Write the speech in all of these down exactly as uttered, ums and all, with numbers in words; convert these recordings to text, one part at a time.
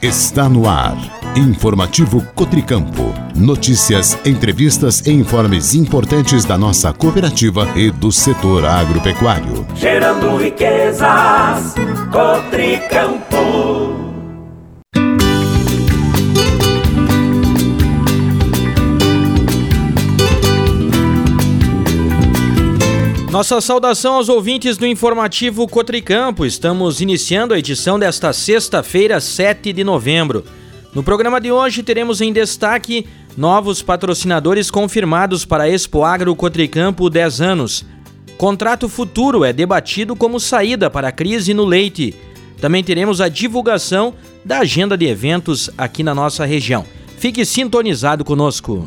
Está no ar. Informativo Cotricampo. Notícias, entrevistas e informes importantes da nossa cooperativa e do setor agropecuário. Gerando riquezas, Cotricampo. Nossa saudação aos ouvintes do Informativo Cotricampo. Estamos iniciando a edição desta sexta-feira, sete de novembro. No programa de hoje teremos em destaque novos patrocinadores confirmados para a Expo Agro Cotricampo dez anos. Contrato futuro é debatido como saída para a crise no leite. Também teremos a divulgação da agenda de eventos aqui na nossa região. Fique sintonizado conosco.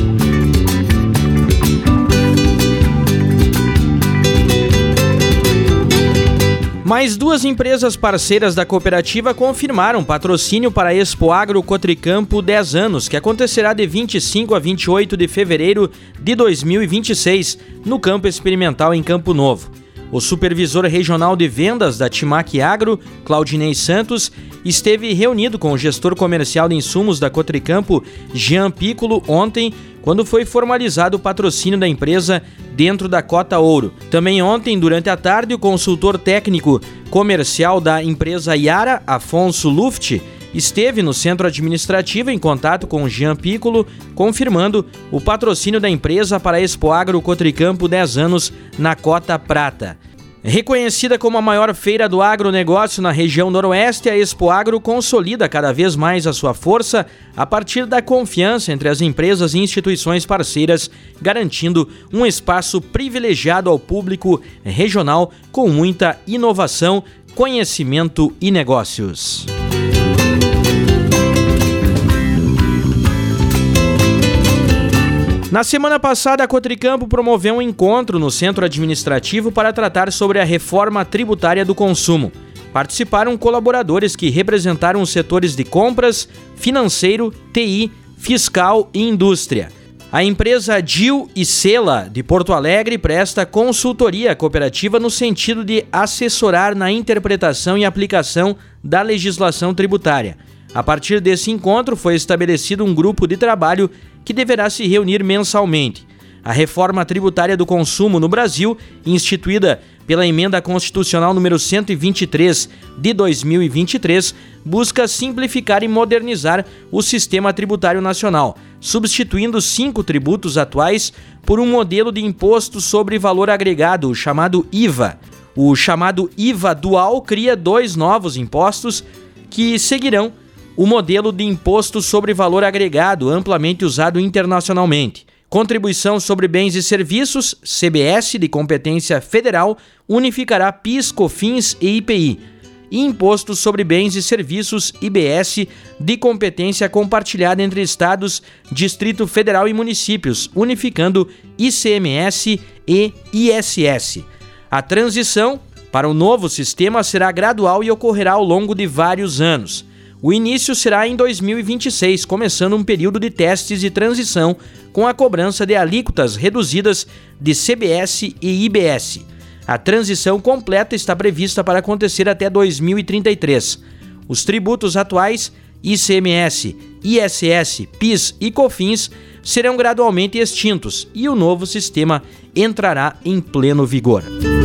Mais duas empresas parceiras da cooperativa confirmaram patrocínio para a Expo Agro Cotricampo dez anos, que acontecerá de vinte e cinco a vinte e oito de fevereiro de dois mil e vinte e seis, no Campo Experimental em Campo Novo. O supervisor regional de vendas da Timac Agro, Claudinei Santos, esteve reunido com o gestor comercial de insumos da Cotricampo, Jean Piccolo, ontem, quando foi formalizado o patrocínio da empresa dentro da Cota Ouro. Também ontem, durante a tarde, o consultor técnico comercial da empresa Yara, Afonso Luft, esteve no centro administrativo em contato com o Jean Piccolo, confirmando o patrocínio da empresa para a Expo Agro Cotricampo dez anos na Cota Prata. Reconhecida como a maior feira do agronegócio na região noroeste, a Expo Agro consolida cada vez mais a sua força a partir da confiança entre as empresas e instituições parceiras, garantindo um espaço privilegiado ao público regional com muita inovação, conhecimento e negócios. Na semana passada, a Cotricampo promoveu um encontro no centro administrativo para tratar sobre a reforma tributária do consumo. Participaram colaboradores que representaram os setores de compras, financeiro, T I, fiscal e indústria. A empresa Dil e Sela, de Porto Alegre, presta consultoria à cooperativa no sentido de assessorar na interpretação e aplicação da legislação tributária. A partir desse encontro, foi estabelecido um grupo de trabalho que deverá se reunir mensalmente. A reforma tributária do consumo no Brasil, instituída pela Emenda Constitucional número cento e vinte e três de dois mil e vinte e três, busca simplificar e modernizar o sistema tributário nacional, substituindo cinco tributos atuais por um modelo de imposto sobre valor agregado, o chamado I V A. O chamado I V A dual cria dois novos impostos que seguirão o modelo de imposto sobre valor agregado, amplamente usado internacionalmente. Contribuição sobre bens e serviços, C B S, de competência federal, unificará PIS, COFINS e I P I. E Imposto sobre bens e serviços, I B S, de competência compartilhada entre estados, Distrito Federal e municípios, unificando I C M S e I S S. A transição para o novo sistema será gradual e ocorrerá ao longo de vários anos. O início será em dois mil e vinte e seis, começando um período de testes de transição com a cobrança de alíquotas reduzidas de C B S e I B S. A transição completa está prevista para acontecer até dois mil e trinta e três. Os tributos atuais, I C M S, I S S, PIS e COFINS, serão gradualmente extintos e o novo sistema entrará em pleno vigor.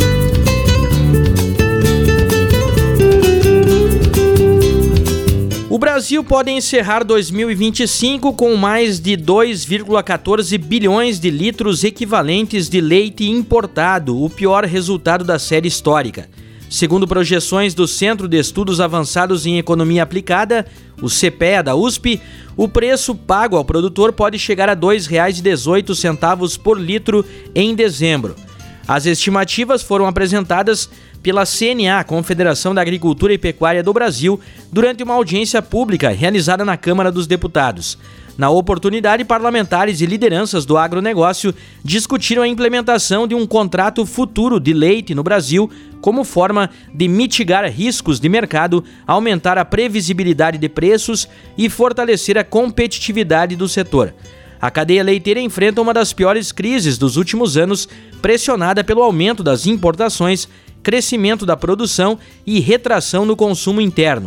O Brasil pode encerrar dois mil e vinte e cinco com mais de dois vírgula quatorze bilhões de litros equivalentes de leite importado, o pior resultado da série histórica. Segundo projeções do Centro de Estudos Avançados em Economia Aplicada, o C P E A da U S P, o preço pago ao produtor pode chegar a dois reais e dezoito centavos por litro em dezembro. As estimativas foram apresentadas pela C N A, Confederação da Agricultura e Pecuária do Brasil, durante uma audiência pública realizada na Câmara dos Deputados. Na oportunidade, parlamentares e lideranças do agronegócio discutiram a implementação de um contrato futuro de leite no Brasil como forma de mitigar riscos de mercado, aumentar a previsibilidade de preços e fortalecer a competitividade do setor. A cadeia leiteira enfrenta uma das piores crises dos últimos anos, pressionada pelo aumento das importações, crescimento da produção e retração no consumo interno.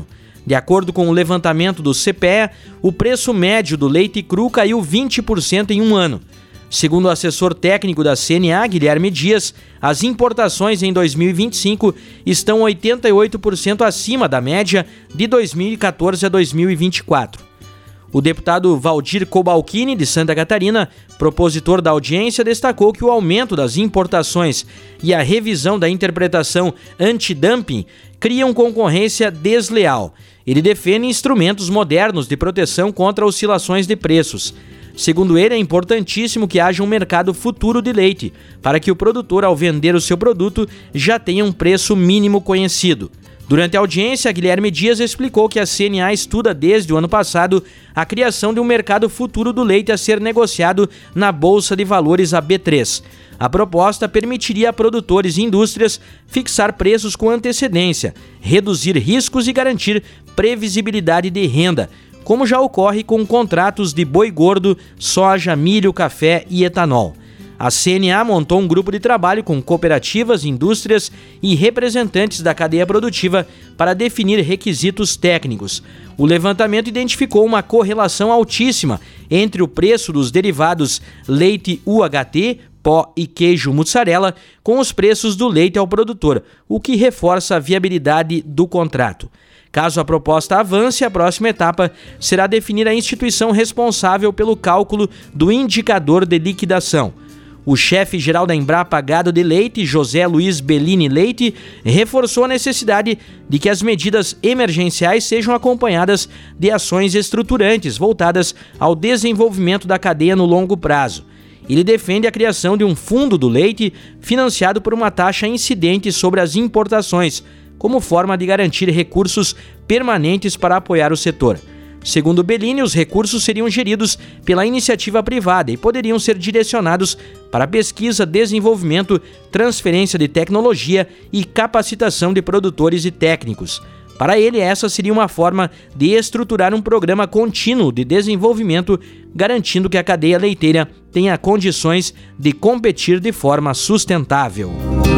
De acordo com o levantamento do C P E, o preço médio do leite cru caiu vinte por cento em um ano. Segundo o assessor técnico da C N A, Guilherme Dias, as importações em dois mil e vinte e cinco estão oitenta e oito por cento acima da média de dois mil e quatorze a dois mil e vinte e quatro. O deputado Valdir Cobalcini, de Santa Catarina, propositor da audiência, destacou que o aumento das importações e a revisão da interpretação antidumping criam concorrência desleal. Ele defende instrumentos modernos de proteção contra oscilações de preços. Segundo ele, é importantíssimo que haja um mercado futuro de leite, para que o produtor, ao vender o seu produto, já tenha um preço mínimo conhecido. Durante a audiência, Guilherme Dias explicou que a C N A estuda desde o ano passado a criação de um mercado futuro do leite a ser negociado na Bolsa de Valores, a B três. A proposta permitiria a produtores e indústrias fixar preços com antecedência, reduzir riscos e garantir previsibilidade de renda, como já ocorre com contratos de boi gordo, soja, milho, café e etanol. A C N A montou um grupo de trabalho com cooperativas, indústrias e representantes da cadeia produtiva para definir requisitos técnicos. O levantamento identificou uma correlação altíssima entre o preço dos derivados leite U H T, pó e queijo mussarela com os preços do leite ao produtor, o que reforça a viabilidade do contrato. Caso a proposta avance, a próxima etapa será definir a instituição responsável pelo cálculo do indicador de liquidação. O chefe-geral da Embrapa Gado de Leite, José Luiz Bellini Leite, reforçou a necessidade de que as medidas emergenciais sejam acompanhadas de ações estruturantes voltadas ao desenvolvimento da cadeia no longo prazo. Ele defende a criação de um fundo do leite financiado por uma taxa incidente sobre as importações, como forma de garantir recursos permanentes para apoiar o setor. Segundo Bellini, os recursos seriam geridos pela iniciativa privada e poderiam ser direcionados para pesquisa, desenvolvimento, transferência de tecnologia e capacitação de produtores e técnicos. Para ele, essa seria uma forma de estruturar um programa contínuo de desenvolvimento, garantindo que a cadeia leiteira tenha condições de competir de forma sustentável.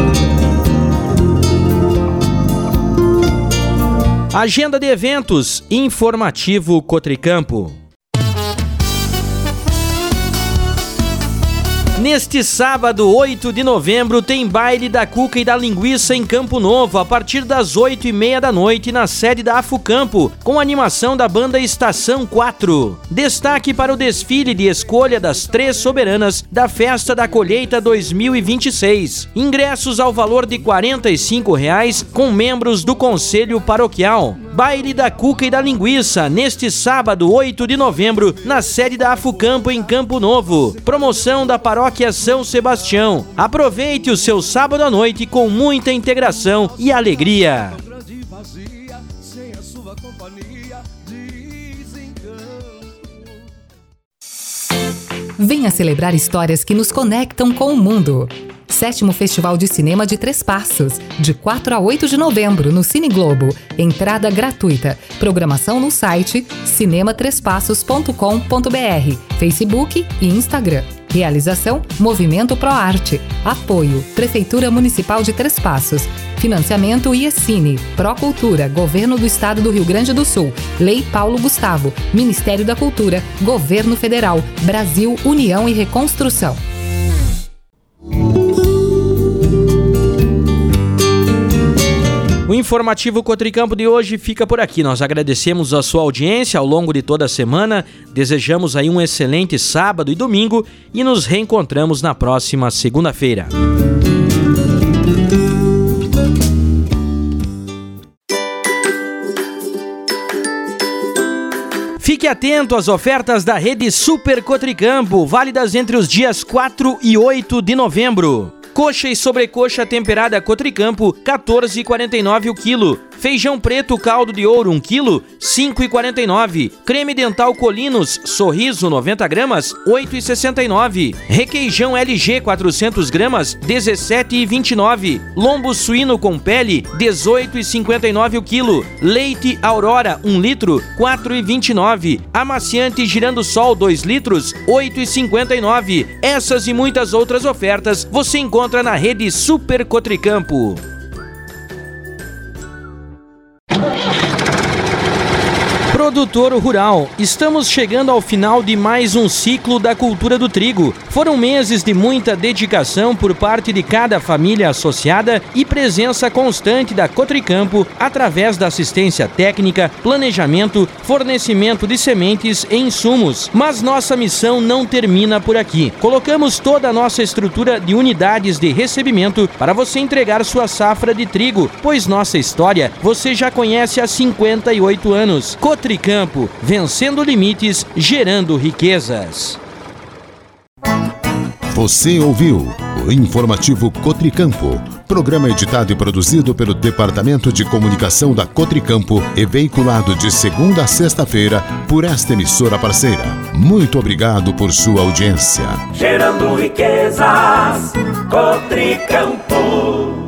Agenda de eventos, informativo Cotricampo. Neste sábado, oito de novembro, tem baile da cuca e da linguiça em Campo Novo, a partir das oito e meia da noite, na sede da Afucampo, com animação da banda Estação quatro. Destaque para o desfile de escolha das três soberanas da Festa da Colheita dois mil e vinte e seis. Ingressos ao valor de quarenta e cinco reais, com membros do Conselho Paroquial. Baile da cuca e da linguiça, neste sábado, oito de novembro, na sede da Afucampo, em Campo Novo. Promoção da Paróquia São Sebastião. Aproveite o seu sábado à noite com muita integração e alegria. Venha celebrar histórias que nos conectam com o mundo. Sétimo Festival de Cinema de Três Passos, de quatro a oito de novembro, no Cine Globo. Entrada gratuita. Programação no site cinema três passos ponto com ponto b r, Facebook e Instagram. Realização Movimento Proarte. Apoio Prefeitura Municipal de Três Passos. Financiamento IECine, Procultura, Governo do Estado do Rio Grande do Sul, Lei Paulo Gustavo, Ministério da Cultura, Governo Federal, Brasil, União e Reconstrução. O informativo Cotricampo de hoje fica por aqui. Nós agradecemos a sua audiência ao longo de toda a semana, desejamos aí um excelente sábado e domingo e nos reencontramos na próxima segunda-feira. Fique atento às ofertas da rede Super Cotricampo, válidas entre os dias quatro e oito de novembro. Coxa e sobrecoxa temperada Cotricampo, quatorze reais e quarenta e nove centavos o quilo. Feijão preto caldo de ouro, um quilo, cinco reais e quarenta e nove centavos. Creme dental Colinos Sorriso, noventa gramas, oito reais e sessenta e nove centavos. Requeijão L G, quatrocentas gramas, dezessete reais e vinte e nove centavos. Lombo suíno com pele, dezoito reais e cinquenta e nove centavos o quilo. Leite Aurora, um litro, quatro reais e vinte e nove centavos. Amaciante Girando Sol, dois litros, oito reais e cinquenta e nove centavos. Essas e muitas outras ofertas você encontra na rede Super Cotricampo. Produtor rural, estamos chegando ao final de mais um ciclo da cultura do trigo. Foram meses de muita dedicação por parte de cada família associada e presença constante da Cotricampo através da assistência técnica, planejamento, fornecimento de sementes e insumos. Mas nossa missão não termina por aqui. Colocamos toda a nossa estrutura de unidades de recebimento para você entregar sua safra de trigo, pois nossa história você já conhece há cinquenta e oito anos. Cotricampo, vencendo limites, gerando riquezas. Você ouviu o Informativo Cotricampo, programa editado e produzido pelo Departamento de Comunicação da Cotricampo e veiculado de segunda a sexta-feira por esta emissora parceira. Muito obrigado por sua audiência. Gerando riquezas, Cotricampo.